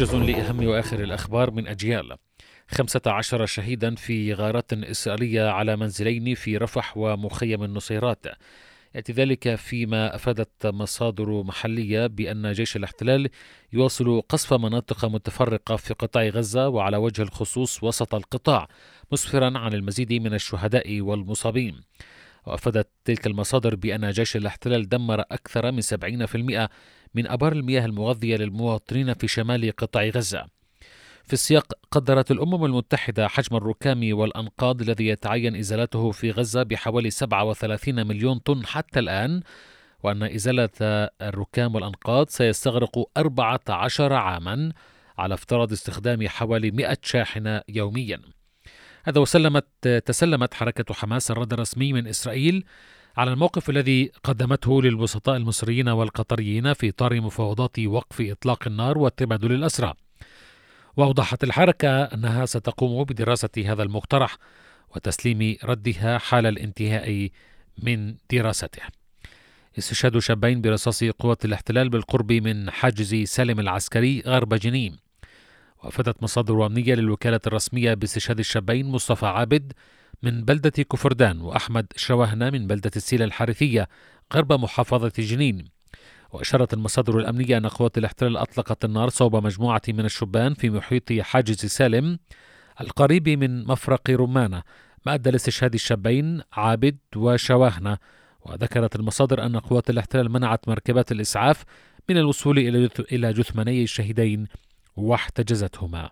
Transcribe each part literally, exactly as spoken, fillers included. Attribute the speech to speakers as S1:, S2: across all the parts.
S1: موجز لأهم وآخر الأخبار من أجيال. خمسة عشر شهيدا في غارات إسرائيلية على منزلين في رفح ومخيم النصيرات. يأتي ذلك فيما أفادت مصادر محلية بأن جيش الاحتلال يواصل قصف مناطق متفرقة في قطاع غزة وعلى وجه الخصوص وسط القطاع، مسفرا عن المزيد من الشهداء والمصابين. وأفادت تلك المصادر بأن جيش الاحتلال دمر أكثر من سبعين بالمئة من أبار المياه المغذية للمواطنين في شمال قطاع غزة. في السياق، قدرت الأمم المتحدة حجم الركام والأنقاض الذي يتعين إزالته في غزة بحوالي سبعة وثلاثين مليون طن حتى الآن، وأن إزالة الركام والأنقاض سيستغرق أربعة عشر عاما على افتراض استخدام حوالي مئة شاحنة يوميا. هذا وسلمت تسلمت حركة حماس الرد الرسمي من إسرائيل على الموقف الذي قدمته للوسطاء المصريين والقطريين في إطار مفاوضات وقف إطلاق النار وتبادل الأسرى. وأوضحت الحركة أنها ستقوم بدراسة هذا المقترح وتسليم ردها حال الانتهاء من دراسته. استشهاد شابين برصاص قوات الاحتلال بالقرب من حاجز سالم العسكري غرب جنين. وأفادت مصادر أمنية للوكالة الرسمية باستشهاد الشابين مصطفى عابد من بلدة كفردان وأحمد شواهنة من بلدة السيلة الحارثية غرب محافظة جنين. وأشارت المصادر الأمنية أن قوات الاحتلال أطلقت النار صوب مجموعة من الشبان في محيط حاجز سالم القريب من مفرق رمانة، ما أدى لاستشهاد الشابين عابد وشواهنة. وذكرت المصادر أن قوات الاحتلال منعت مركبات الإسعاف من الوصول إلى جثماني الشهيدين واحتجزتهما.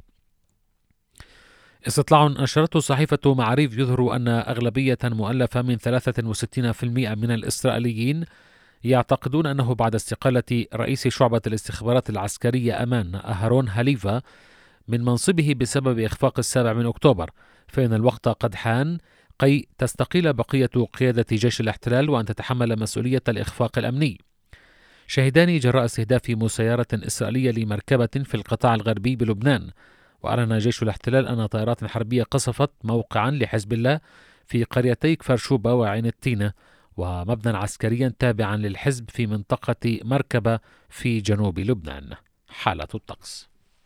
S1: استطلاع نشرته صحيفة معاريف يظهر أن أغلبية مؤلفة من ثلاثة وستين بالمئة من الإسرائيليين يعتقدون أنه بعد استقالة رئيس شعبة الاستخبارات العسكرية أمان أهرون هاليفا من منصبه بسبب إخفاق السابع من أكتوبر، فإن الوقت قد حان كي تستقيل بقية قيادة جيش الاحتلال وأن تتحمل مسؤولية الإخفاق الأمني. شهدان جراء استهداف مسيرة إسرائيلية لمركبة في القطاع الغربي بلبنان. وأعلن جيش الاحتلال أن طائرات حربية قصفت موقعا لحزب الله في قريتي كفر شوبة وعين التينة، ومبنى عسكريا تابعا للحزب في منطقة مركبة في جنوب لبنان. حالة الطقس.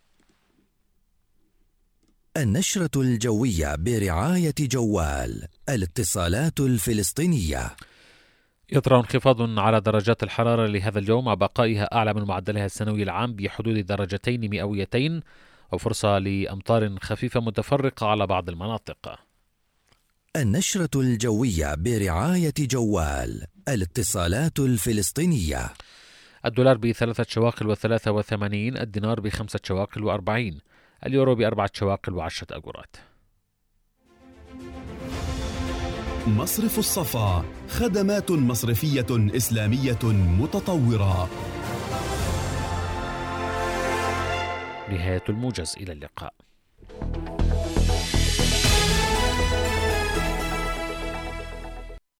S2: النشرة الجوية برعاية جوال الاتصالات الفلسطينية.
S1: يطرأ انخفاض على درجات الحرارة لهذا اليوم مع بقائها أعلى من معدلها السنوي العام بحدود درجتين مئويتين، وفرصة لأمطار خفيفة متفرقة على بعض المناطق.
S2: النشرة الجوية برعاية جوال الاتصالات الفلسطينية.
S1: الدولار بثلاثة شواقل وثلاثة وثمانين، الدينار بخمسة شواقل وأربعين، اليورو بأربعة شواقل وعشرة أجورات.
S3: مصرف الصفا، خدمات مصرفية إسلامية متطورة.
S1: نهاية الموجز، إلى اللقاء.